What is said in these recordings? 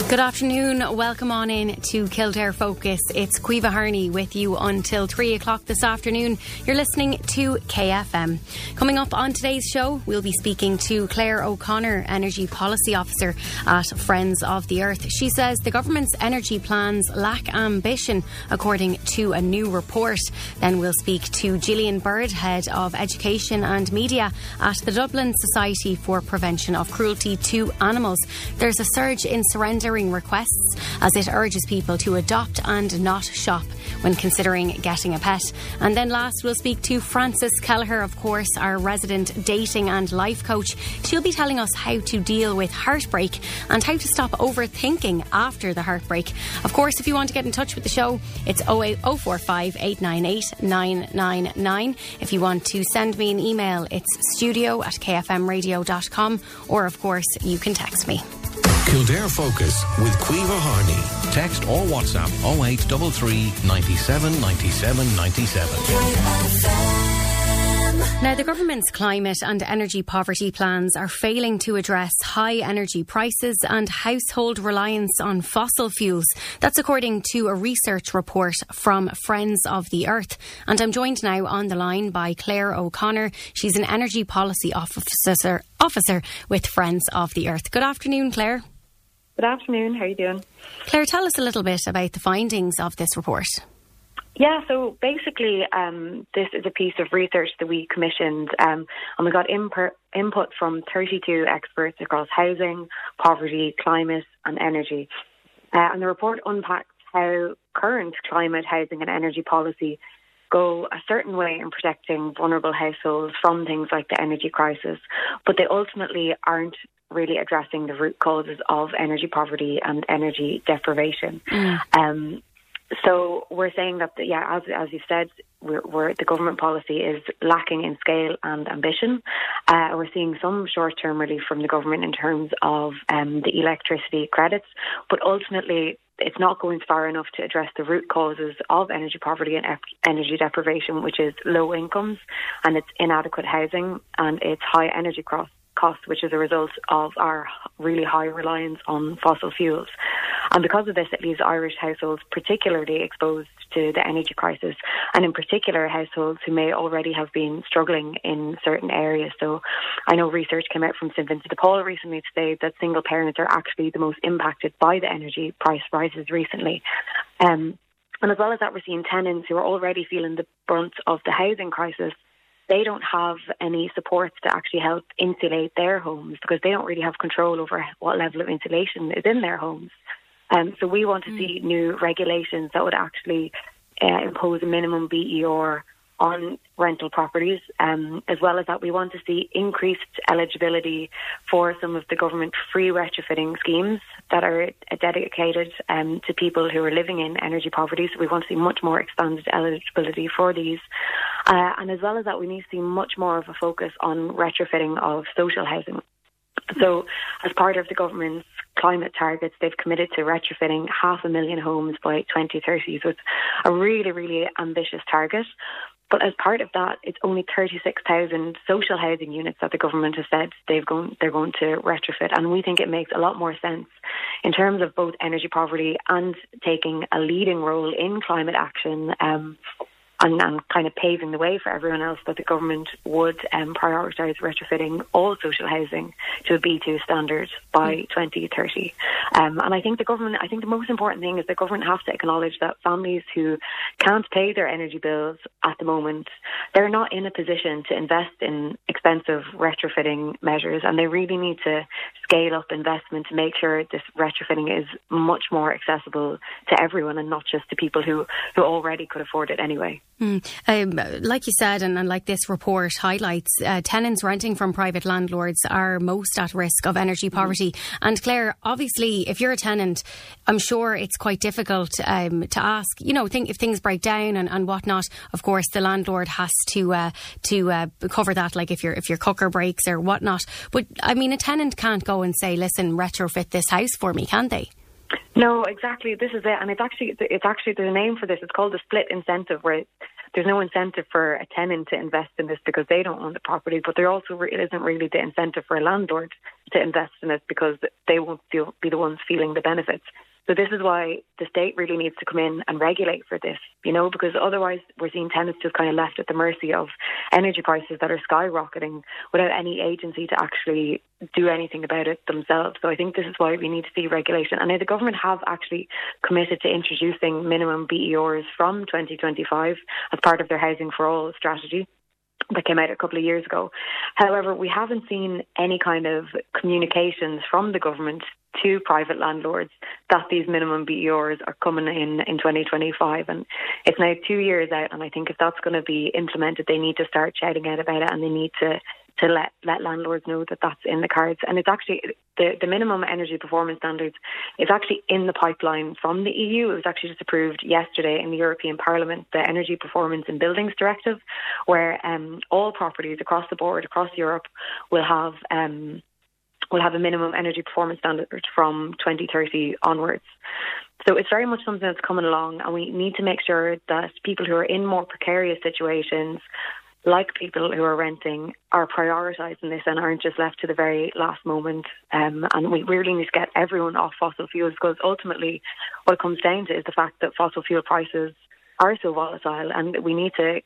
Good afternoon. Welcome on in to Kildare Focus. It's Caoimhe Harney with you until 3 o'clock this afternoon. You're listening to KFM. Coming up on today's show, we'll be speaking to Claire O'Connor, Energy Policy Officer at Friends of the Earth. She says the government's energy plans lack ambition, according to a new report. Then we'll speak to Gillian Bird, Head of Education and Media at the Dublin Society for Prevention of Cruelty to Animals. There's a surge in surrendering requests as it urges people to adopt and not shop when considering getting a pet. And then last, we'll speak to Frances Kelleher, of course, our resident dating and life coach. She'll be telling us how to deal with heartbreak and how to stop overthinking after the heartbreak. Of course, if you want to get in touch with the show, it's 045 898 999. If you want to send me an email, it's studio@kfmradio.com, or of course you can text me. Kildare Focus with Caoimhe Harney. Text or WhatsApp 0833 97 97 97. Now, the government's climate and energy poverty plans are failing to address high energy prices and household reliance on fossil fuels. That's according to a research report from Friends of the Earth. And I'm joined now on the line by Claire O'Connor. She's an energy policy officer with Friends of the Earth. Good afternoon, Claire. Good afternoon. How are you doing? Claire, tell us a little bit about the findings of this report. Yeah, so basically this is a piece of research that we commissioned and we got input from 32 experts across housing, poverty, climate and energy. And the report unpacks how current climate, housing and energy policy go a certain way in protecting vulnerable households from things like the energy crisis, but they ultimately aren't really addressing the root causes of energy poverty and energy deprivation. So we're saying that, as you said, the government policy is lacking in scale and ambition. We're seeing some short-term relief from the government in terms of the electricity credits, but ultimately it's not going far enough to address the root causes of energy poverty and energy deprivation, which is low incomes and it's inadequate housing and it's high energy costs, which is a result of our really high reliance on fossil fuels. And because of this, it leaves Irish households particularly exposed to the energy crisis, and in particular households who may already have been struggling in certain areas. So I know research came out from St Vincent de Paul recently to say that single parents are actually the most impacted by the energy price rises recently. And as well as that, we're seeing tenants who are already feeling the brunt of the housing crisis. They don't have any supports to actually help insulate their homes because they don't really have control over what level of insulation is in their homes. So we want to see new regulations that would actually impose a minimum BER on rental properties, as well as that we want to see increased eligibility for some of the government free retrofitting schemes that are dedicated to people who are living in energy poverty. So we want to see much more expanded eligibility for these. And as well as that, we need to see much more of a focus on retrofitting of social housing. So as part of the government's climate targets, they've committed to retrofitting 500,000 homes by 2030. So it's a really, really ambitious target. But as part of that, it's only 36,000 social housing units that the government has said they're going to retrofit. And we think it makes a lot more sense in terms of both energy poverty and taking a leading role in climate action and kind of paving the way for everyone else, that the government would prioritise retrofitting all social housing to a B2 standard by 2030. And I think the most important thing is the government has to acknowledge that families who can't pay their energy bills at the moment, they're not in a position to invest in expensive retrofitting measures, and they really need to scale up investment to make sure this retrofitting is much more accessible to everyone and not just to people who already could afford it anyway. Like you said, and like this report highlights, tenants renting from private landlords are most at risk of energy poverty. And Claire, obviously, if you're a tenant, I'm sure it's quite difficult to ask, if things break down and whatnot. Of course, the landlord has to cover that, like if your cooker breaks or whatnot. But I mean, a tenant can't go and say, listen, retrofit this house for me, can they? No, exactly. This is it, and it's actually there's a name for this. It's called the split incentive, where there's no incentive for a tenant to invest in this because they don't own the property, but there also isn't really the incentive for a landlord to invest in it because they won't be the ones feeling the benefits. So this is why the state really needs to come in and regulate for this, because otherwise we're seeing tenants just kind of left at the mercy of energy prices that are skyrocketing without any agency to actually do anything about it themselves. So I think this is why we need to see regulation. And the government have actually committed to introducing minimum BERs from 2025 as part of their Housing for All strategy that came out a couple of years ago. However, we haven't seen any kind of communications from the government to private landlords that these minimum BERs are coming in 2025, and it's now 2 years out, and I think if that's going to be implemented, they need to start shouting out about it, and they need to let landlords know that that's in the cards. And it's actually the minimum energy performance standards is actually in the pipeline from the EU. It was actually just approved yesterday in the European Parliament, the Energy Performance in Buildings Directive, where all properties across the board, across Europe, will have a minimum energy performance standard from 2030 onwards. So it's very much something that's coming along, and we need to make sure that people who are in more precarious situations, like people who are renting, are prioritising this and aren't just left to the very last moment. And we really need to get everyone off fossil fuels, because ultimately what it comes down to is the fact that fossil fuel prices are so volatile, and we need to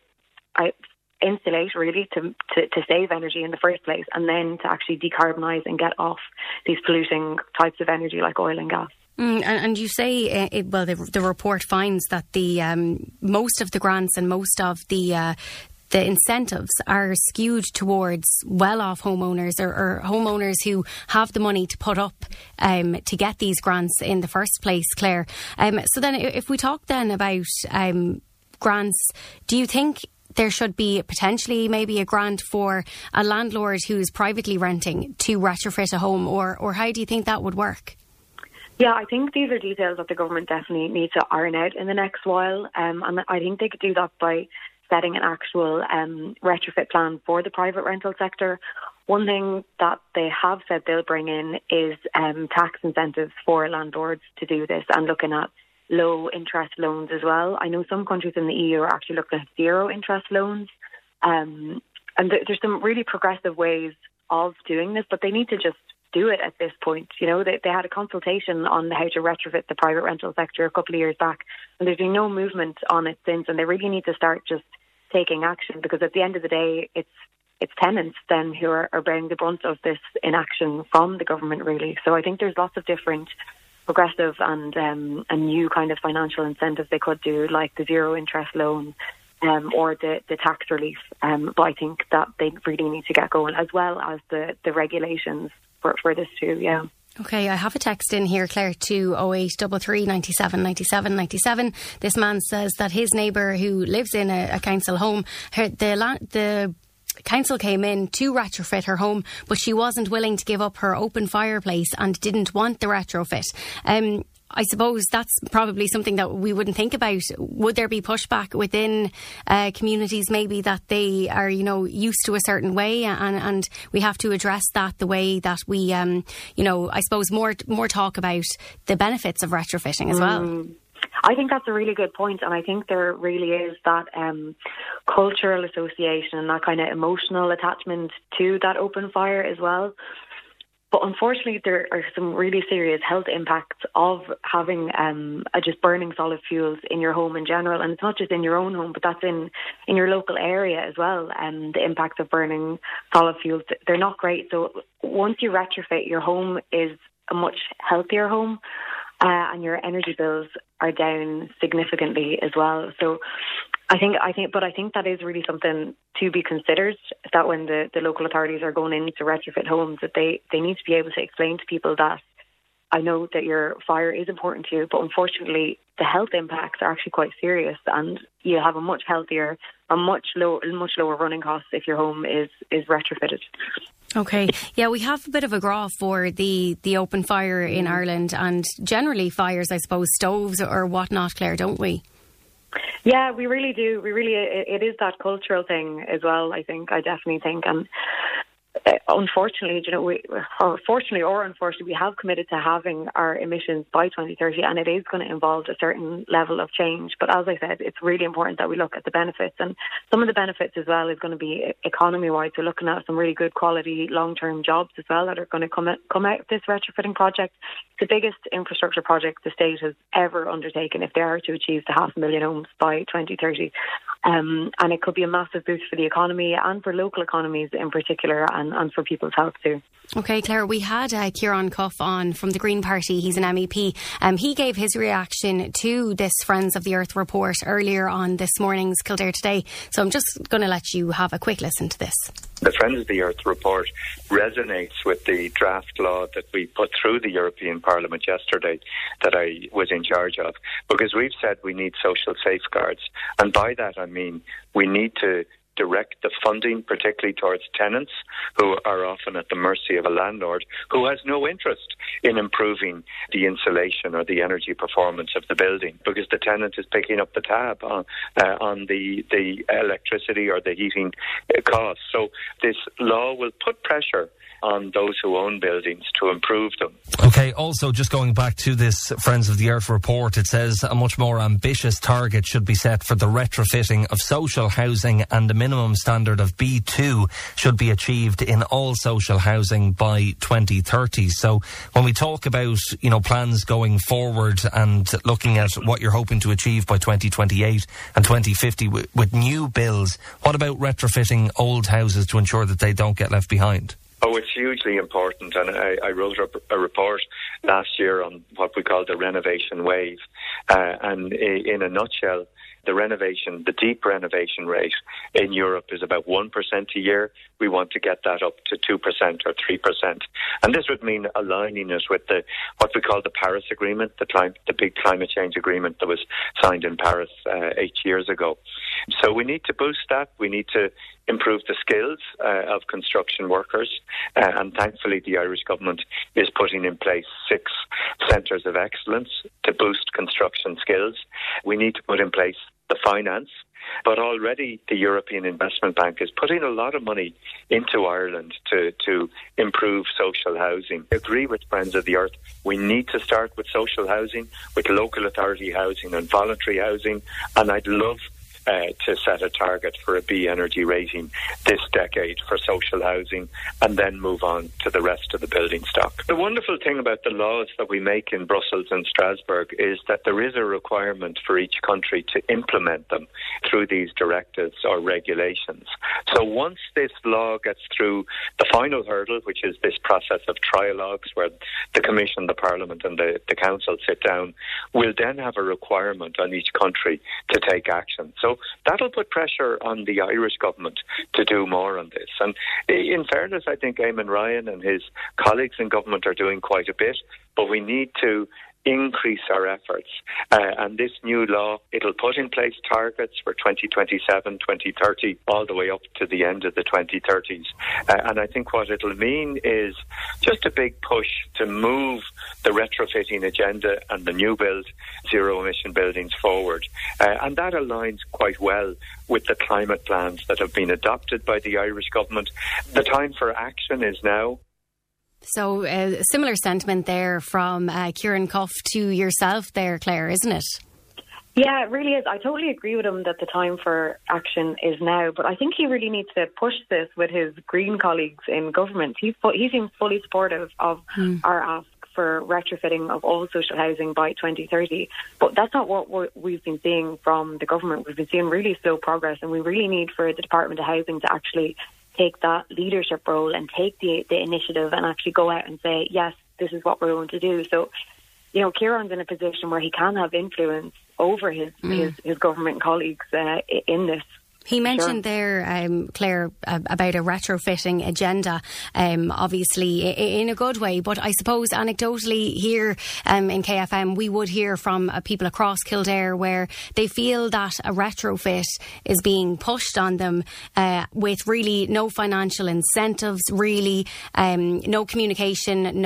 insulate really to save energy in the first place, and then to actually decarbonise and get off these polluting types of energy like oil and gas. And you say, the report finds that the most of the grants and most of the incentives are skewed towards well-off homeowners or homeowners who have the money to put up to get these grants in the first place, Claire. So then if we talk then about grants, do you think there should be potentially maybe a grant for a landlord who's privately renting to retrofit a home, or how do you think that would work? Yeah, I think these are details that the government definitely needs to iron out in the next while. And I think they could do that by setting an actual retrofit plan for the private rental sector. One thing that they have said they'll bring in is tax incentives for landlords to do this, and looking at low interest loans as well. I know some countries in the EU are actually looking at zero interest loans. And there's some really progressive ways of doing this, but they need to just do it at this point. They had a consultation on how to retrofit the private rental sector a couple of years back, and there's been no movement on it since, and they really need to start just taking action, because at the end of the day, it's tenants then who are bearing the brunt of this inaction from the government, really. So I think there's lots of different progressive and new kind of financial incentives they could do, like the zero interest loan or the tax relief. But I think that they really need to get going, as well as the regulations for this too, yeah. Okay, I have a text in here, Claire, to 0833 97 97 97. This man says that his neighbour who lives in a council home, the council came in to retrofit her home, but she wasn't willing to give up her open fireplace and didn't want the retrofit. I suppose that's probably something that we wouldn't think about. Would there be pushback within communities maybe that they are, used to a certain way, and we have to address that the way that we, I suppose more talk about the benefits of retrofitting as well? I think that's a really good point, and I think there really is that cultural association and that kind of emotional attachment to that open fire as well. But unfortunately, there are some really serious health impacts of having just burning solid fuels in your home in general. And it's not just in your own home, but that's in your local area as well. And the impacts of burning solid fuels, they're not great. So once you retrofit, your home is a much healthier home, and your energy bills are down significantly as well. So I think that is really something to be considered, that when the local authorities are going in to retrofit homes, that they need to be able to explain to people that I know that your fire is important to you, but unfortunately the health impacts are actually quite serious, and you have a much healthier, much lower running costs if your home is retrofitted. Okay. Yeah, we have a bit of a graph for the open fire in Ireland, and generally fires, I suppose, stoves or whatnot, Claire, don't we? Yeah, we really do. It is that cultural thing as well, I definitely think. And unfortunately, fortunately or unfortunately, we have committed to having our emissions by 2030, and it is going to involve a certain level of change. But as I said, it's really important that we look at the benefits, and some of the benefits as well is going to be economy-wise. We're looking at some really good quality long-term jobs as well that are going to come out of this retrofitting project. It's the biggest infrastructure project the state has ever undertaken if they are to achieve the 500,000 homes by 2030. And it could be a massive boost for the economy and for local economies in particular, and for people's health too. OK, Claire, we had Kieran Cuff on from the Green Party. He's an MEP. He gave his reaction to this Friends of the Earth report earlier on this morning's Kildare Today. So I'm just going to let you have a quick listen to this. The Friends of the Earth report resonates with the draft law that we put through the European Parliament yesterday that I was in charge of, because we've said we need social safeguards. And by that I mean we need to direct the funding particularly towards tenants who are often at the mercy of a landlord who has no interest in improving the insulation or the energy performance of the building, because the tenant is picking up the tab on the electricity or the heating costs. So this law will put pressure on those who own buildings to improve them. OK, also just going back to this Friends of the Earth report, it says a much more ambitious target should be set for the retrofitting of social housing, and a minimum standard of B2 should be achieved in all social housing by 2030. So when we talk about, plans going forward and looking at what you're hoping to achieve by 2028 and 2050 with new builds, what about retrofitting old houses to ensure that they don't get left behind? Oh, it's hugely important, and I wrote a report last year on what we call the renovation wave, and in a nutshell, the deep renovation rate in Europe is about 1% a year. We want to get that up to 2% or 3%. And this would mean aligning it with what we call the Paris Agreement, the big climate change agreement that was signed in Paris 8 years ago. So we need to boost that. We need to improve the skills of construction workers. And thankfully, the Irish government is putting in place 6 centres of excellence to boost construction skills. We need to put in place the finance. But already the European Investment Bank is putting a lot of money into Ireland to improve social housing. I agree with Friends of the Earth. We need to start with social housing, with local authority housing and voluntary housing. And I'd love to set a target for a B energy rating this decade for social housing, and then move on to the rest of the building stock. The wonderful thing about the laws that we make in Brussels and Strasbourg is that there is a requirement for each country to implement them through these directives or regulations. So once this law gets through the final hurdle, which is this process of trialogues where the Commission, the Parliament and the Council sit down, we'll then have a requirement on each country to take action. So that'll put pressure on the Irish government to do more on this. And in fairness, I think Eamon Ryan and his colleagues in government are doing quite a bit, but we need to increase our efforts. And this new law, it'll put in place targets for 2027, 2030, all the way up to the end of the 2030s. And I think what it'll mean is just a big push to move the retrofitting agenda and the new build zero-emission buildings forward. And that aligns quite well with the climate plans that have been adopted by the Irish government. The time for action is now. So similar sentiment there from Kieran Cuff to yourself there, Claire, isn't it? Yeah, it really is. I totally agree with him that the time for action is now, but I think he really needs to push this with his Green colleagues in government. He seems fully supportive of our ask for retrofitting of all social housing by 2030. But that's not what we've been seeing from the government. We've been seeing really slow progress, and we really need for the Department of Housing to actually take that leadership role and take the initiative and actually go out and say, yes, this is what we're going to do. So, Kieran's in a position where he can have influence over his government colleagues in this. He mentioned there, Claire, about a retrofitting agenda, obviously in a good way. But I suppose anecdotally here in KFM, we would hear from people across Kildare where they feel that a retrofit is being pushed on them with really no financial incentives, really no communication,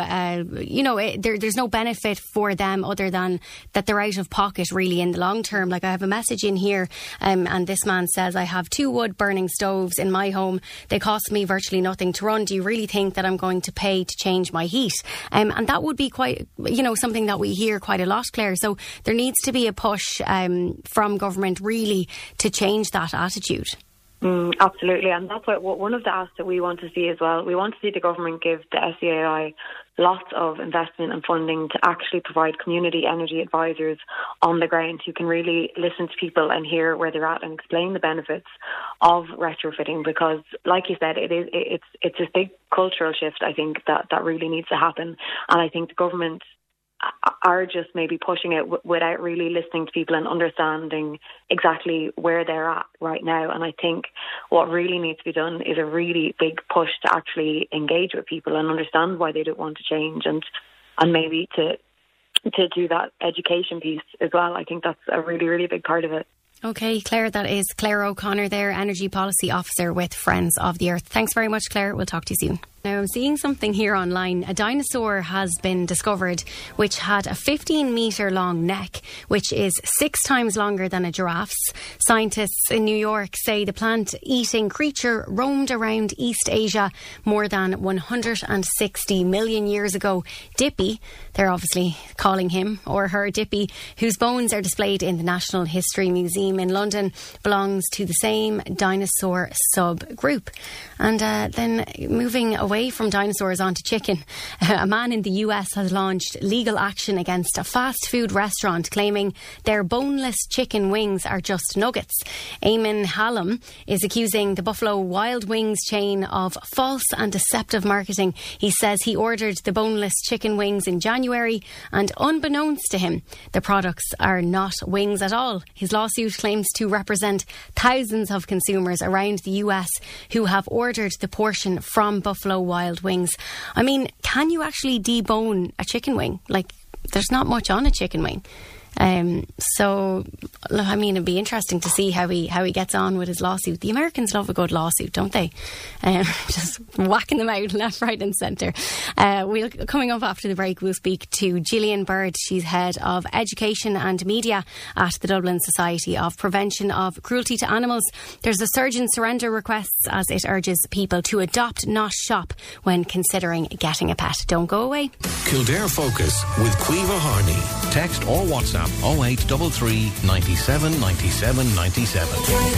there's no benefit for them other than that they're out of pocket really in the long term. Like I have a message in here and this man says, I have 2 wood-burning stoves in my home. They cost me virtually nothing to run. Do you really think that I'm going to pay to change my heat? And that would be quite, something that we hear quite a lot, Claire. So there needs to be a push from government really to change that attitude. Absolutely, and that's what one of the asks that we want to see as well. We want to see the government give the SEAI lots of investment and funding to actually provide community energy advisors on the ground who can really listen to people and hear where they're at and explain the benefits of retrofitting. Because, like you said, it's this big cultural shift, I think, that really needs to happen. And I think the government are just maybe pushing it without really listening to people and understanding exactly where they're at right now. And I think what really needs to be done is a really big push to actually engage with people and understand why they don't want to change, and maybe to do that education piece as well. I think that's a really, really big part of it. OK, Claire, that is Claire O'Connor there, Energy Policy Officer with Friends of the Earth. Thanks very much, Claire. We'll talk to you soon. Now, I'm seeing something here online. A dinosaur has been discovered which had a 15-metre long neck, which is 6 times longer than a giraffe's. Scientists in New York say the plant-eating creature roamed around East Asia more than 160 million years ago. Dippy, they're obviously calling him or her Dippy, whose bones are displayed in the National History Museum in London, belongs to the same dinosaur subgroup. And then moving away from dinosaurs onto chicken, a man in the US has launched legal action against a fast food restaurant claiming their boneless chicken wings are just nuggets. Eamon Hallam is accusing the Buffalo Wild Wings chain of false and deceptive marketing. He says he ordered the boneless chicken wings in January and unbeknownst to him, the products are not wings at all. His lawsuit claims to represent thousands of consumers around the US who have ordered the portion from Buffalo Wild Wings. I mean, can you actually debone a chicken wing? Like, there's not much on a chicken wing. So, I mean, it'd be interesting to see how he gets on with his lawsuit. The Americans love a good lawsuit, don't they? Just whacking them out left, right and centre. Coming up after the break, we'll speak to Gillian Bird. She's Head of Education and Media at the Dublin Society of Prevention of Cruelty to Animals. There's a surge in surrender requests as it urges people to adopt, not shop, when considering getting a pet. Don't go away. Kildare Focus with Caoimhe Harney. Text or WhatsApp 0833 97 97 97.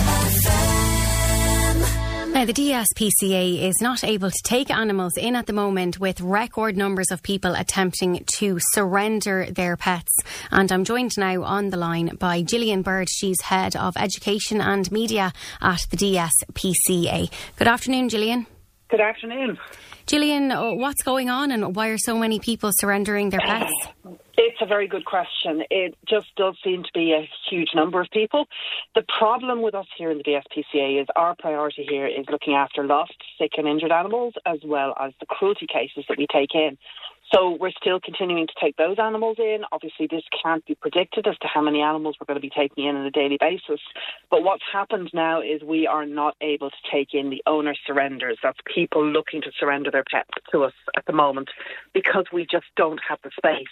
Now, the DSPCA is not able to take animals in at the moment, with record numbers of people attempting to surrender their pets. And I'm joined now on the line by Gillian Bird. She's Head of Education and Media at the DSPCA. Good afternoon, Gillian. Good afternoon. Gillian, what's going on and why are so many people surrendering their pets? It's a very good question. It just does seem to be a huge number of people. The problem with us here in the DSPCA is our priority here is looking after lost, sick and injured animals, as well as the cruelty cases that we take in. So we're still continuing to take those animals in. Obviously, this can't be predicted as to how many animals we're going to be taking in on a daily basis. But what's happened now is we are not able to take in the owner surrenders. That's people looking to surrender their pets to us at the moment because we just don't have the space.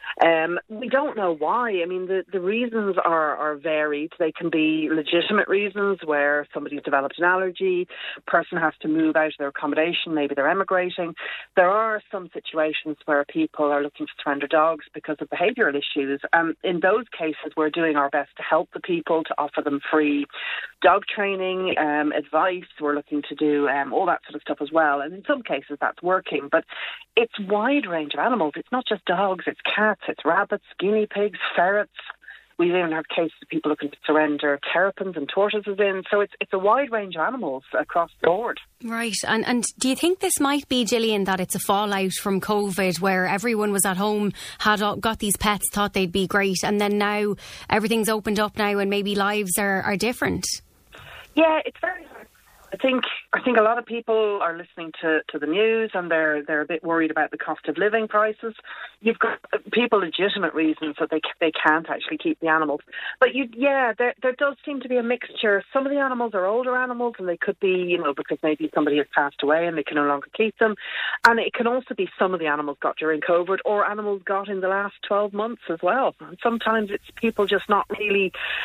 We don't know why. I mean, the reasons are varied. They can be legitimate reasons where somebody's developed an allergy, person has to move out of their accommodation, maybe they're emigrating. There are some situations where people are looking to surrender dogs because of behavioural issues. In those cases, we're doing our best to help the people, to offer them free dog training, advice. We're looking to do all that sort of stuff as well. And in some cases, that's working. But it's a wide range of animals. It's not just dogs, it's cats, it's rabbits, guinea pigs, ferrets. We've even had cases of people looking to surrender terrapins and tortoises in. So it's a wide range of animals across the board. Right. And do you think this might be, Gillian, that it's a fallout from COVID where everyone was at home, had got these pets, thought they'd be great, and then now everything's opened up now and maybe lives are different? Yeah, it's very hard. I think a lot of people are listening to the news and they're a bit worried about the cost of living prices. You've got people legitimate reasons that they can't actually keep the animals. But there does seem to be a mixture. Some of the animals are older animals and they could be, because maybe somebody has passed away and they can no longer keep them. And it can also be some of the animals got during COVID or animals got in the last 12 months as well. And sometimes it's people just not really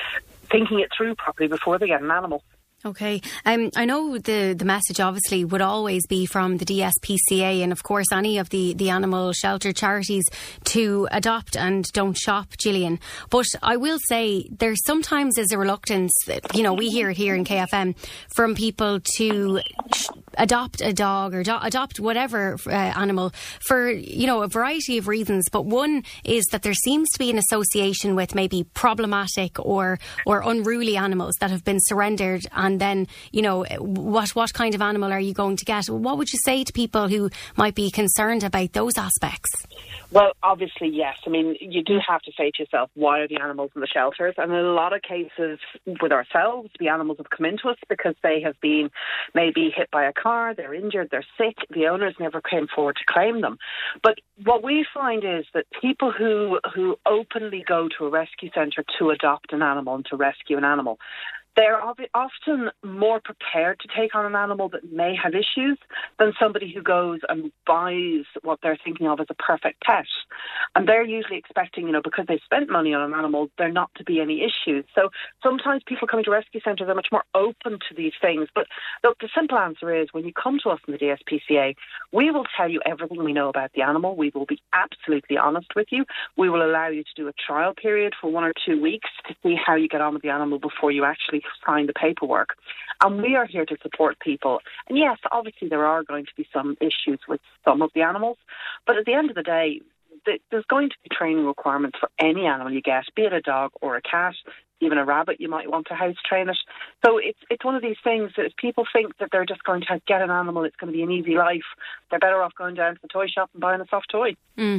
thinking it through properly before they get an animal. Okay. I know the message obviously would always be from the DSPCA and of course any of the animal shelter charities to adopt and don't shop, Gillian. But I will say there sometimes is a reluctance, we hear it here in KFM, from people to adopt a dog or adopt whatever animal for, a variety of reasons. But one is that there seems to be an association with maybe problematic or unruly animals that have been surrendered. And then, what kind of animal are you going to get? What would you say to people who might be concerned about those aspects? Well, obviously, yes. I mean, you do have to say to yourself, why are the animals in the shelters? And in a lot of cases with ourselves, the animals have come into us because they have been maybe hit by a car, they're injured, they're sick. The owners never came forward to claim them. But what we find is that people who openly go to a rescue centre to adopt an animal and to rescue an animal, they're often more prepared to take on an animal that may have issues than somebody who goes and buys what they're thinking of as a perfect pet. And they're usually expecting, because they've spent money on an animal, there not to be any issues. So sometimes people coming to rescue centres are much more open to these things. But look, the simple answer is when you come to us in the DSPCA, we will tell you everything we know about the animal. We will be absolutely honest with you. We will allow you to do a trial period for 1 or 2 weeks to see how you get on with the animal before you actually sign the paperwork. And we are here to support people. And yes, obviously there are going to be some issues with some of the animals, but at the end of the day, there's going to be training requirements for any animal you get, be it a dog or a cat, even a rabbit. You might want to house train it. So it's one of these things that if people think that they're just going to get an animal, it's going to be an easy life, they're better off going down to the toy shop and buying a soft toy.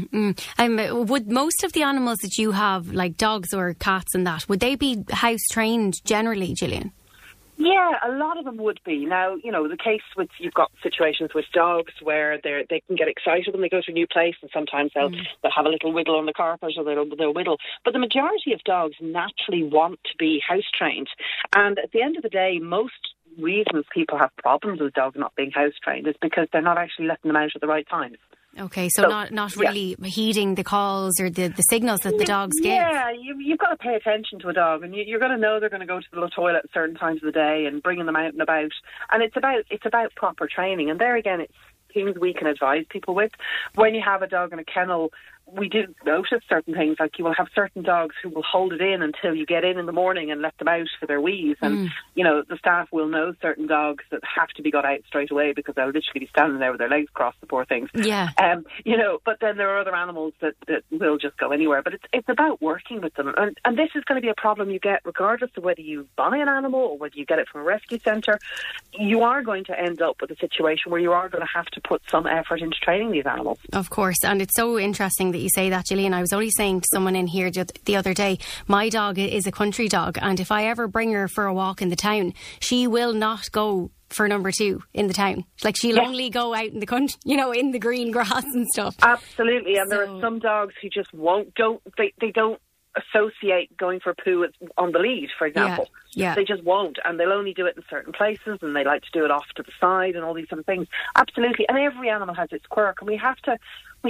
Would most of the animals that you have, like dogs or cats and that, would they be house trained generally, Gillian? Yeah, a lot of them would be. Now, the case with, you've got situations with dogs where they can get excited when they go to a new place, and sometimes they'll have a little wiggle on the carpet or they'll whittle. But the majority of dogs naturally want to be house trained. And at the end of the day, most reasons people have problems with dogs not being house trained is because they're not actually letting them out at the right times. Okay, so not really heeding the calls or the signals that the dogs give. Yeah, you've got to pay attention to a dog, and you're going to know they're going to go to the toilet at certain times of the day, and bringing them out and about. And it's about proper training. And there again, it's things we can advise people with. When you have a dog in a kennel, we do notice certain things, like you will have certain dogs who will hold it in until you get in the morning and let them out for their wheeze. And, the staff will know certain dogs that have to be got out straight away because they'll literally be standing there with their legs crossed, the poor things. Yeah. But then there are other animals that will just go anywhere. But it's about working with them. And this is going to be a problem you get regardless of whether you buy an animal or whether you get it from a rescue centre. You are going to end up with a situation where you are going to have to put some effort into training these animals. Of course. And it's so interesting that you say that, Gillian. I was only saying to someone in here the other day, my dog is a country dog, and if I ever bring her for a walk in the town, she will not go for number 2 in the town. Like, she'll only go out in the country, in the green grass and stuff. Absolutely. And there are some dogs who just they don't associate going for a poo on the lead, for example. Yeah. They just won't, and they'll only do it in certain places, and they like to do it off to the side and all these sort of things. Absolutely. And every animal has its quirk, and we have to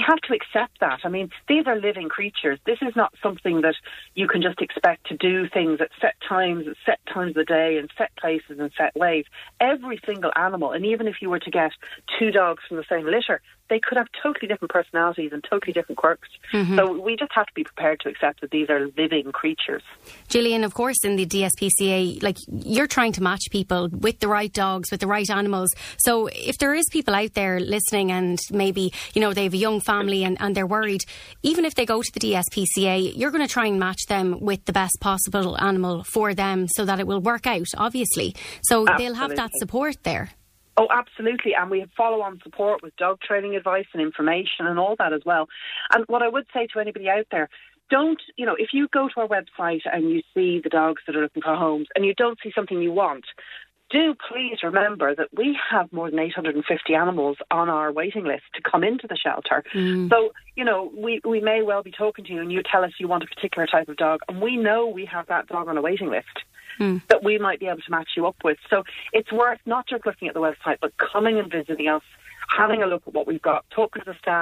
accept that. I mean, these are living creatures. This is not something that you can just expect to do things at set times of the day, and set places and set ways. Every single animal, and even if you were to get 2 dogs from the same litter, they could have totally different personalities and totally different quirks. So we just have to be prepared to accept that these are living creatures. Gillian, of course, in the DSPCA, like, you're trying to match people with the right dogs, with the right animals. So if there is people out there listening and maybe, they have a young family and they're worried, even if they go to the DSPCA, you're going to try and match them with the best possible animal for them so that it will work out, obviously. So they'll have that support there. Oh, absolutely. And we have follow-on support with dog training advice and information and all that as well. And what I would say to anybody out there, if you go to our website and you see the dogs that are looking for homes and you don't see something you want, do please remember that we have more than 850 animals on our waiting list to come into the shelter. So, we may well be talking to you and you tell us you want a particular type of dog, and we know we have that dog on a waiting list that we might be able to match you up with. So it's worth not just looking at the website, but coming and visiting us, having a look at what we've got, talking to the staff,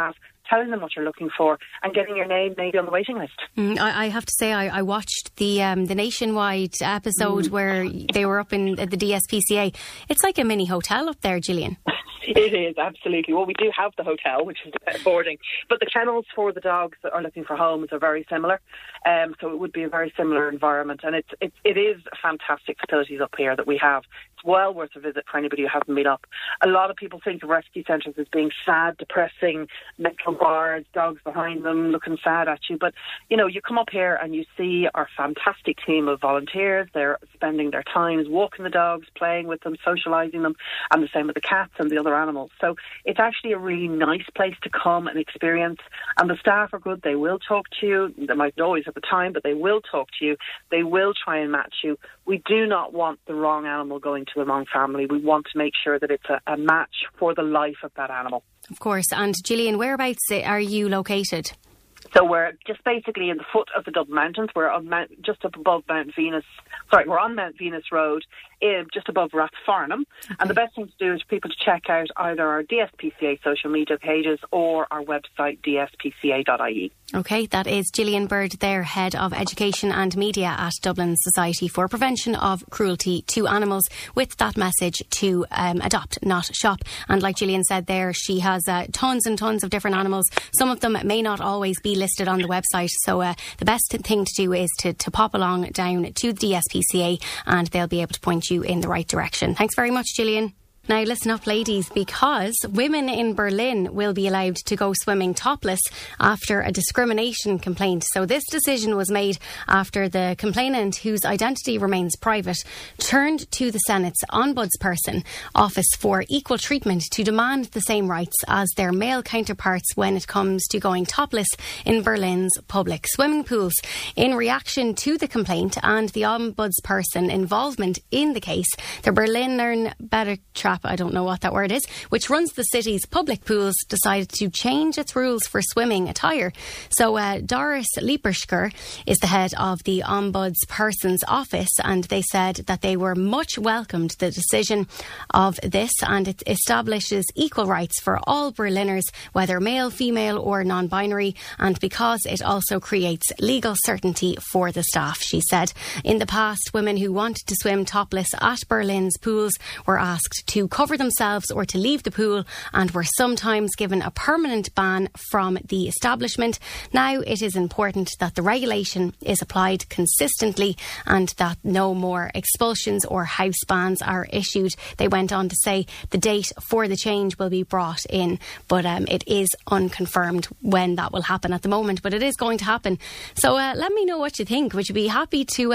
telling them what you're looking for, and getting your name maybe on the waiting list. I have to say, I watched the Nationwide episode where they were up in the DSPCA. It's like a mini hotel up there, Gillian. It is, absolutely. Well, we do have the hotel, which is the pet boarding, but the kennels for the dogs that are looking for homes are very similar. So it would be a very similar environment, and it is fantastic facilities up here that we have. It's well worth a visit for anybody who hasn't been up. A lot of people think of rescue centres as being sad, depressing, metal bars, dogs behind them looking sad at you. But, you know, you come up here and you see our fantastic team of volunteers. They're spending their times walking the dogs, playing with them, socialising them, and the same with the cats and the other animals. So it's actually a really nice place to come and experience. And the staff are good. They will talk to you. They might not always have the time, but they will talk to you. They will try and match you. We do not want the wrong animal going to the wrong family. We want to make sure that it's a match for the life of that animal. Of course. And Gillian, whereabouts are you located? So we're just basically in the foot of the Dublin Mountains. We're on just up above Mount Venus. Sorry, we're on Mount Venus Road, just above Rathfarnham. Okay. And the best thing to do is for people to check out either our DSPCA social media pages or our website, dspca.ie. OK, that is Gillian Bird there, Head of Education and Media at Dublin Society for Prevention of Cruelty to Animals, with that message to adopt, not shop. And like Gillian said there, she has tons and tons of different animals. Some of them may not always be listed on the website, so the best thing to do is to pop along down to the DSPCA and they'll be able to point you in the right direction. Thanks very much, Gillian. Now listen up, ladies, because women in Berlin will be allowed to go swimming topless after a discrimination complaint. So this decision was made after the complainant, whose identity remains private, turned to the Senate's Ombudsperson Office for Equal Treatment to demand the same rights as their male counterparts when it comes to going topless in Berlin's public swimming pools. In reaction to the complaint and the Ombudsperson involvement in the case, the Berliner Bedartrap, I don't know what that word is, which runs the city's public pools, decided to change its rules for swimming attire. So Doris Lieperschker is the head of the Ombudsperson's office, and they said that they were much welcomed the decision of this, and it establishes equal rights for all Berliners, whether male, female or non-binary, and because it also creates legal certainty for the staff, she said. In the past, women who wanted to swim topless at Berlin's pools were asked to cover themselves or to leave the pool, and were sometimes given a permanent ban from the establishment. Now it is important that the regulation is applied consistently and that no more expulsions or house bans are issued. They went on to say the date for the change will be brought in, but it is unconfirmed when that will happen at the moment, but it is going to happen. So let me know what you think. Would you be happy to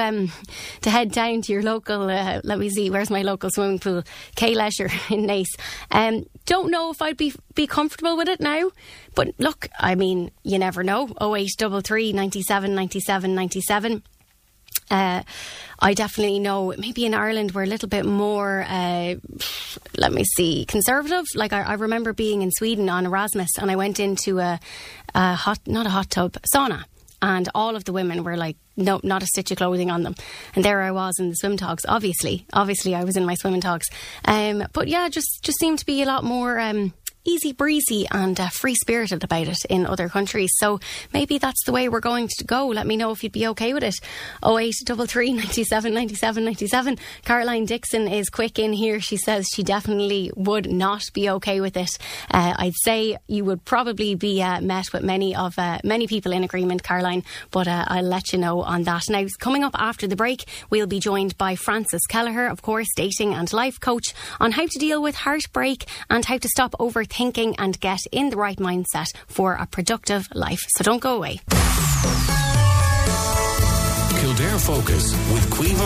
head down to your local, let me see, where's my local swimming pool? K-Leisure in Naas. Don't know if I'd be comfortable with it now, but look, I mean, you never know. 0833 97 97 97. I definitely know maybe in Ireland we're a little bit more, let me see, conservative. Like I remember being in Sweden on Erasmus, and I went into a sauna. And all of the women were like, no, not a stitch of clothing on them. And there I was in the swim togs. Obviously I was in my swimming togs. But yeah, just seemed to be a lot more easy breezy and free-spirited about it in other countries. So maybe that's the way we're going to go. Let me know if you'd be okay with it. 0833 97 97 97. Caroline Dixon is quick in here. She says she definitely would not be okay with it. I'd say you would probably be met with many people in agreement, Caroline, but I'll let you know on that. Now, coming up after the break, we'll be joined by Frances Kelleher, of course, dating and life coach, on how to deal with heartbreak and how to stop overthinking and get in the right mindset for a productive life. So don't go away. Kildare Focus with Caoimhe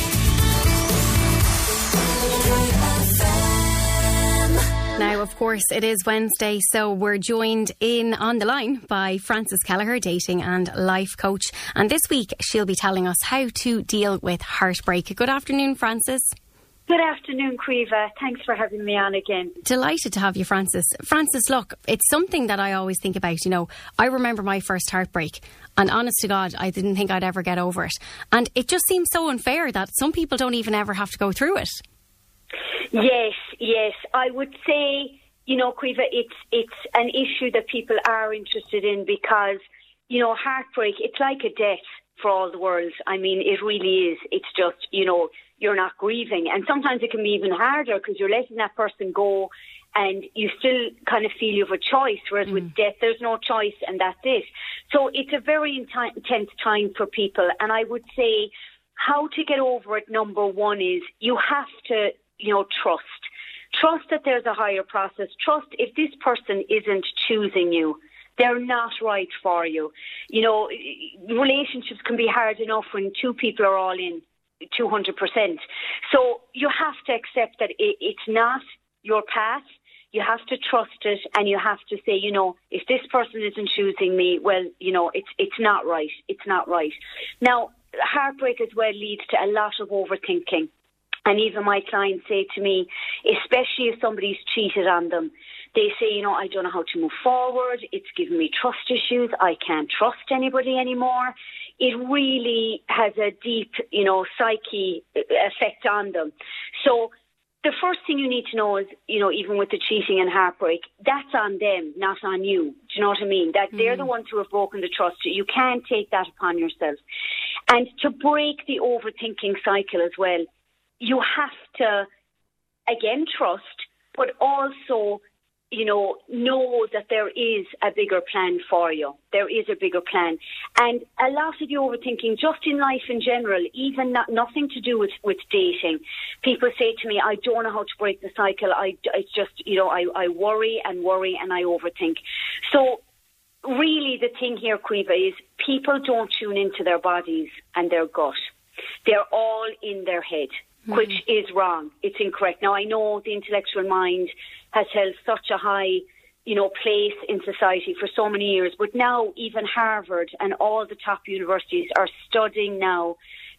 Harney. Now, of course, it is Wednesday, so we're joined in on the line by Frances Kelleher, dating and life coach. And this week, she'll be telling us how to deal with heartbreak. Good afternoon, Frances. Good afternoon, Caoimhe. Thanks for having me on again. Delighted to have you, Frances. Frances, look, it's something that I always think about. You know, I remember my first heartbreak, and honest to God, I didn't think I'd ever get over it. And it just seems so unfair that some people don't even ever have to go through it. Yes. I would say Caoimhe, it's an issue that people are interested in because, heartbreak, it's like a death for all the world. I mean, it really is. It's just, you're not grieving. And sometimes it can be even harder because you're letting that person go and you still kind of feel you have a choice, whereas with death, there's no choice and that's it. So it's a very intense time for people. And I would say how to get over it, number one, is you have to, trust. Trust that there's a higher process. Trust if this person isn't choosing you, they're not right for you. Relationships can be hard enough when two people are all in 200%. So you have to accept that it's not your path. You have to trust it, and you have to say, if this person isn't choosing me, well, it's not right. It's not right. Now, heartbreak as well leads to a lot of overthinking. And even my clients say to me, especially if somebody's cheated on them, they say, I don't know how to move forward. It's given me trust issues. I can't trust anybody anymore. It really has a deep, psyche effect on them. So the first thing you need to know is, even with the cheating and heartbreak, that's on them, not on you. Do you know what I mean? That they're the ones who have broken the trust. You can't take that upon yourself. And to break the overthinking cycle as well, you have to, again, trust, but also, know that there is a bigger plan for you. There is a bigger plan. And a lot of the overthinking, just in life in general, even nothing to do with dating. People say to me, I don't know how to break the cycle. It's just, I worry and I overthink. So really the thing here, Caoimhe, is people don't tune into their bodies and their gut. They're all in their head, which is wrong. It's incorrect. Now, I know the intellectual mind has held such a high, place in society for so many years, but now even Harvard and all the top universities are studying now,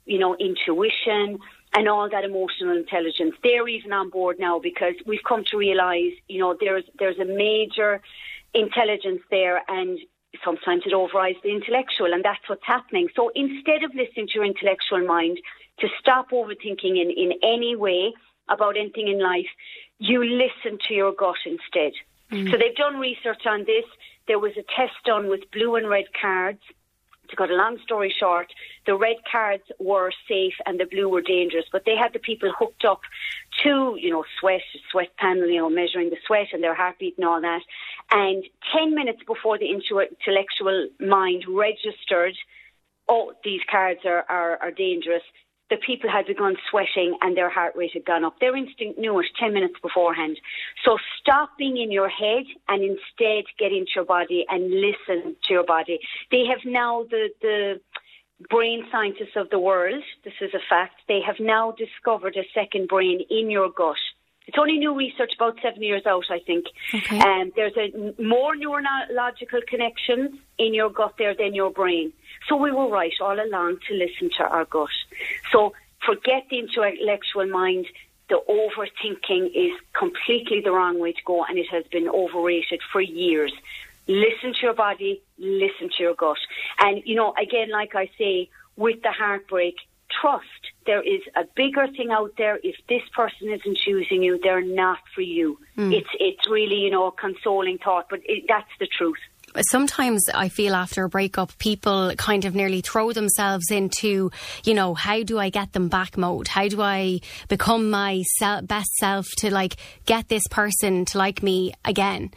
intuition and all that emotional intelligence. They're even on board now because we've come to realise, there's a major intelligence there, and sometimes it overrides the intellectual, and that's what's happening. So instead of listening to your intellectual mind, to stop overthinking in any way about anything in life, you listen to your gut instead. So they've done research on this. There was a test done with blue and red cards. To cut a long story short, the red cards were safe and the blue were dangerous, but they had the people hooked up to, sweat panel, measuring the sweat and their heartbeat and all that. And 10 minutes before the intellectual mind registered, these cards are dangerous, the people had begun sweating and their heart rate had gone up. Their instinct knew it 10 minutes beforehand. So stop being in your head and instead get into your body and listen to your body. They have now, the brain scientists of the world, this is a fact, they have now discovered a second brain in your gut. It's only new research, about 7 years out, I think. Okay. And there's more neurological connections in your gut there than your brain. So we were right all along to listen to our gut. So forget the intellectual mind. The overthinking is completely the wrong way to go, and it has been overrated for years. Listen to your body, listen to your gut. And, again, like I say, with the heartbreak, trust. There is a bigger thing out there. If this person isn't choosing you, they're not for you. It's really, a consoling thought, but that's the truth. Sometimes I feel after a breakup, people kind of nearly throw themselves into, how do I get them back mode? How do I become my best self to get this person to like me again?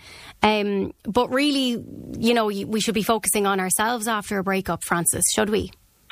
But really, we should be focusing on ourselves after a breakup, Frances, should we?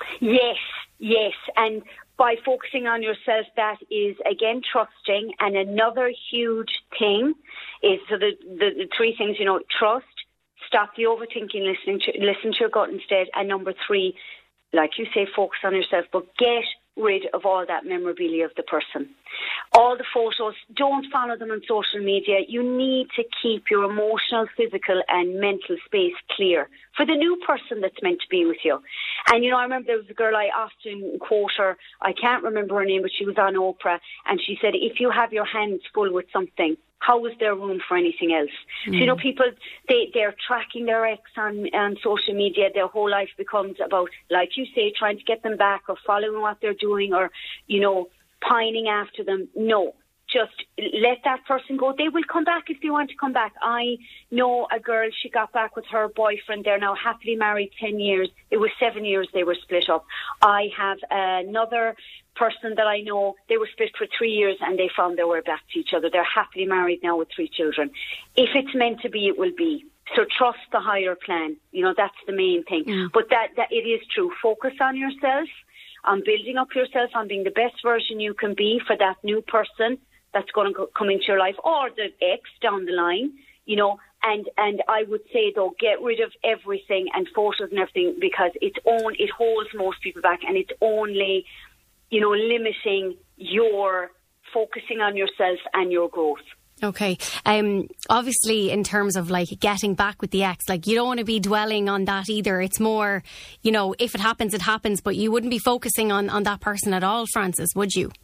Yes. And by focusing on yourself, that is, again, trusting. And another huge thing is, so the three things, trust, stop the overthinking, listen to your gut instead. And number 3, like you say, focus on yourself, but get rid of all that memorabilia of the person. All the photos, don't follow them on social media. You need to keep your emotional, physical and mental space clear for the new person that's meant to be with you. And, I remember there was a girl I often quote her, I can't remember her name, but she was on Oprah, and she said, if you have your hands full with something, how is there room for anything else? So, people, they're tracking their ex on social media. Their whole life becomes about, like you say, trying to get them back or following what they're doing or, pining after them. No, just let that person go. They will come back if they want to come back. I know a girl, she got back with her boyfriend. They're now happily married 10 years. It was 7 years they were split up. I have another person that I know, they were split for 3 years and they found their way back to each other. They're happily married now with 3 children. If it's meant to be, it will be. So trust the higher plan. You know, that's the main thing. But that it is true. Focus on yourself, on building up yourself, on being the best version you can be for that new person that's going to come into your life, or the ex down the line, you know. And I would say, though, get rid of everything and photos and everything, because it holds most people back, and it's only, you know, limiting your focusing on yourself and your growth. Okay. Obviously, in terms of like getting back with the ex, like you don't want to be dwelling on that either. It's more, you know, if it happens, it happens, but you wouldn't be focusing on that person at all, Frances, would you?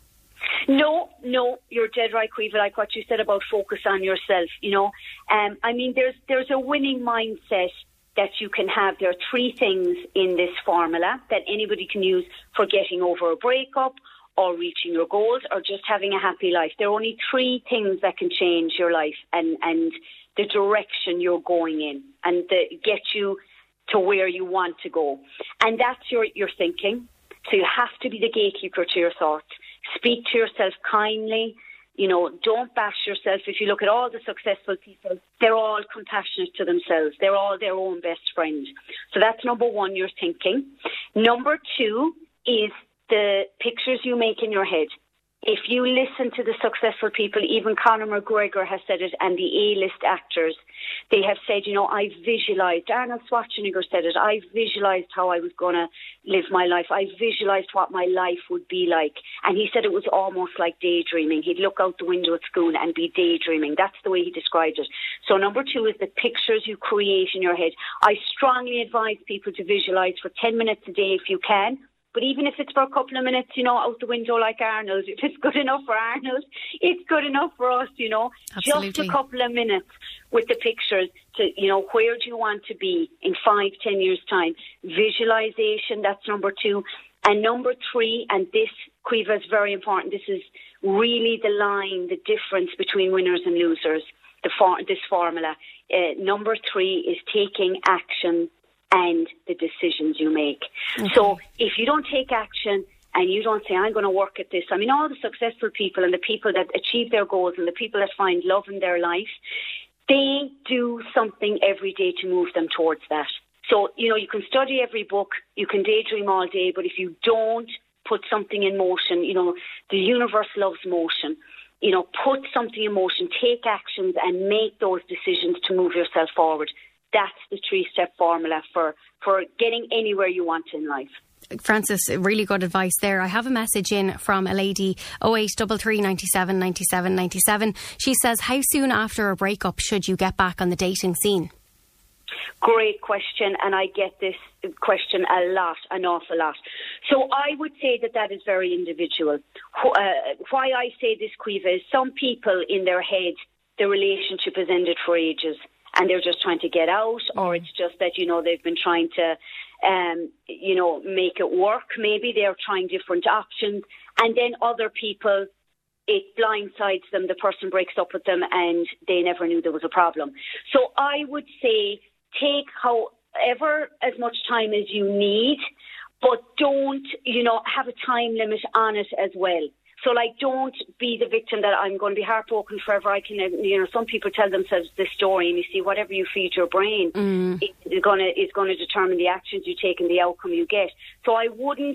No, you're dead right, Caoimhe, like what you said about focus on yourself, you know. I mean, there's a winning mindset that you can have. There are 3 things in this formula that anybody can use for getting over a breakup or reaching your goals or just having a happy life. There are only 3 things that can change your life and the direction you're going in and get you to where you want to go. And that's your thinking. So you have to be the gatekeeper to your thoughts. Speak to yourself kindly. You know, don't bash yourself. If you look at all the successful people, they're all compassionate to themselves. They're all their own best friend. So that's number 1, your thinking. Number 2 is the pictures you make in your head. If you listen to the successful people, even Conor McGregor has said it, and the A-list actors, they have said, you know, I visualised, Arnold Schwarzenegger said it, I visualised how I was going to live my life. I visualised what my life would be like. And he said it was almost like daydreaming. He'd look out the window at school and be daydreaming. That's the way he described it. So number 2 is the pictures you create in your head. I strongly advise people to visualise for 10 minutes a day if you can. But even if it's for a couple of minutes, you know, out the window like Arnold, if it's good enough for Arnold, it's good enough for us, you know. Absolutely. Just a couple of minutes with the pictures to, you know, where do you want to be in 5-10 years' time? Visualization, that's number 2. And number 3, and this, Caoimhe, is very important. This is really the line, the difference between winners and losers, this formula. Number 3 is taking action and the decisions you make. Okay. So if you don't take action and you don't say, I'm going to work at this, I mean, all the successful people and the people that achieve their goals and the people that find love in their life, they do something every day to move them towards that. So, you know, you can study every book, you can daydream all day, but if you don't put something in motion, you know, the universe loves motion. You know, put something in motion, take actions and make those decisions to move yourself forward. That's the 3-step formula for getting anywhere you want in life. Frances, really good advice there. I have a message in from a lady, 0833 97 97 97. She says, how soon after a breakup should you get back on the dating scene? Great question, and I get this question a lot, an awful lot. So I would say that is very individual. Why I say this, Caoimhe, is some people in their head, the relationship has ended for ages. And they're just trying to get out, or it's just that, you know, they've been trying to, you know, make it work. Maybe they're trying different options. And then other people, it blindsides them. The person breaks up with them and they never knew there was a problem. So I would say take however as much time as you need, but don't, you know, have a time limit on it as well. So, like, don't be the victim that I'm going to be heartbroken forever. I can, you know, some people tell themselves this story, and you see, whatever you feed your brain is going to determine the actions you take and the outcome you get. So I wouldn't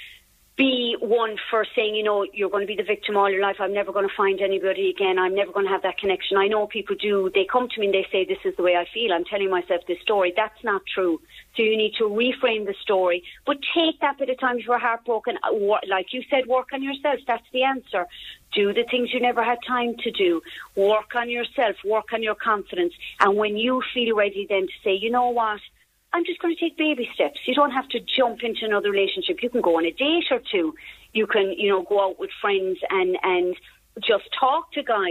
be one for saying, you know, you're going to be the victim all your life. I'm never going to find anybody again. I'm never going to have that connection. I know people do. They come to me and they say, this is the way I feel. I'm telling myself this story. That's not true. So you need to reframe the story. But take that bit of time if you're heartbroken. Like you said, work on yourself. That's the answer. Do the things you never had time to do. Work on yourself. Work on your confidence. And when you feel ready then to say, you know what, I'm just going to take baby steps. You don't have to jump into another relationship. You can go on a date or two. You can, you know, go out with friends and just talk to guys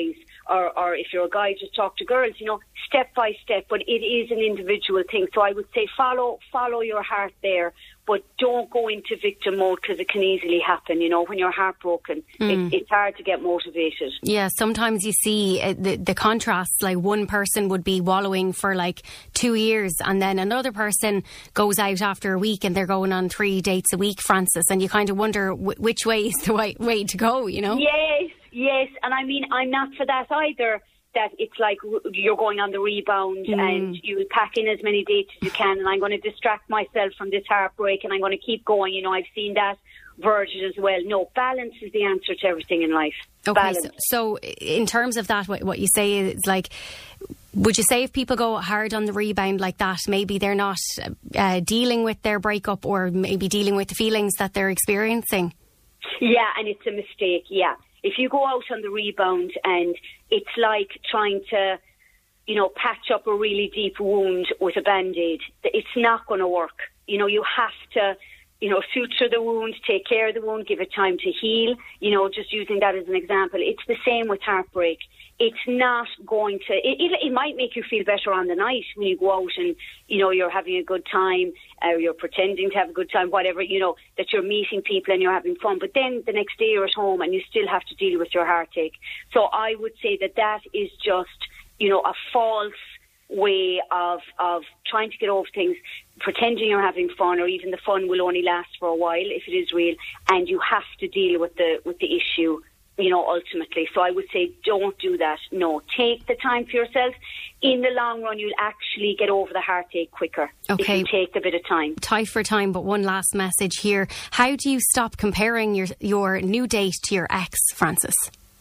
or if you're a guy, just talk to girls, step by step. But it is an individual thing. So I would say follow your heart there, but don't go into victim mode, because it can easily happen. When you're heartbroken, it's hard to get motivated. Yeah, sometimes you see the contrasts, like one person would be wallowing for like 2 years, and then another person goes out after a week and they're going on 3 dates a week, Frances, and you kind of wonder which way is the right way to go, Yes, and I mean, I'm not for that either, that it's like you're going on the rebound and you pack in as many dates as you can, and I'm going to distract myself from this heartbreak and I'm going to keep going. I've seen that version as well. No, balance is the answer to everything in life. Okay, so in terms of that, what you say is like, would you say if people go hard on the rebound like that, maybe they're not dealing with their breakup, or maybe dealing with the feelings that they're experiencing? Yeah, and it's a mistake, yeah. If you go out on the rebound and it's like trying to, patch up a really deep wound with a Band-Aid, it's not going to work. You have to, suture the wound, take care of the wound, give it time to heal. Just using that as an example. It's the same with heartbreak. It's not going to, it might make you feel better on the night when you go out and, you're having a good time, or you're pretending to have a good time, whatever, that you're meeting people and you're having fun. But then the next day you're at home and you still have to deal with your heartache. So I would say that is just, a false way of trying to get over things, pretending you're having fun, or even the fun will only last for a while if it is real, and you have to deal with the issue, ultimately. So I would say don't do that. No, take the time for yourself. In the long run, you'll actually get over the heartache quicker if you take a bit of time. Tight for time, but one last message here. How do you stop comparing your new date to your ex, Frances?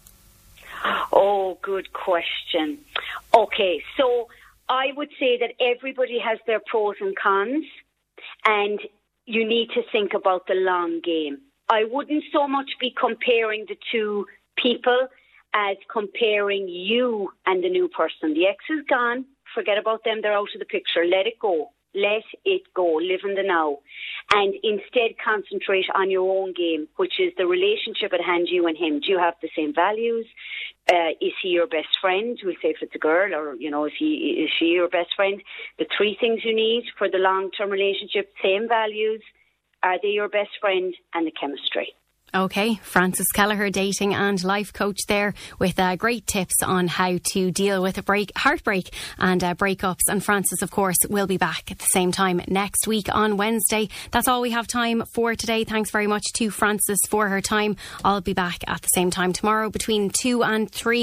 Oh, good question. Okay, so I would say that everybody has their pros and cons, and you need to think about the long game. I wouldn't so much be comparing the two people as comparing you and the new person. The ex is gone. Forget about them. They're out of the picture. Let it go. Let it go. Live in the now. And instead concentrate on your own game, which is the relationship at hand, you and him. Do you have the same values? Is he your best friend? We'll say if it's a girl, or, is she your best friend? The 3 things you need for the long-term relationship: same values, are they your best friend, and the chemistry. Okay, Frances Kelleher, dating and life coach there, with great tips on how to deal with heartbreak and breakups. And Frances, of course, will be back at the same time next week on Wednesday. That's all we have time for today. Thanks very much to Frances for her time. I'll be back at the same time tomorrow between 2 and 3.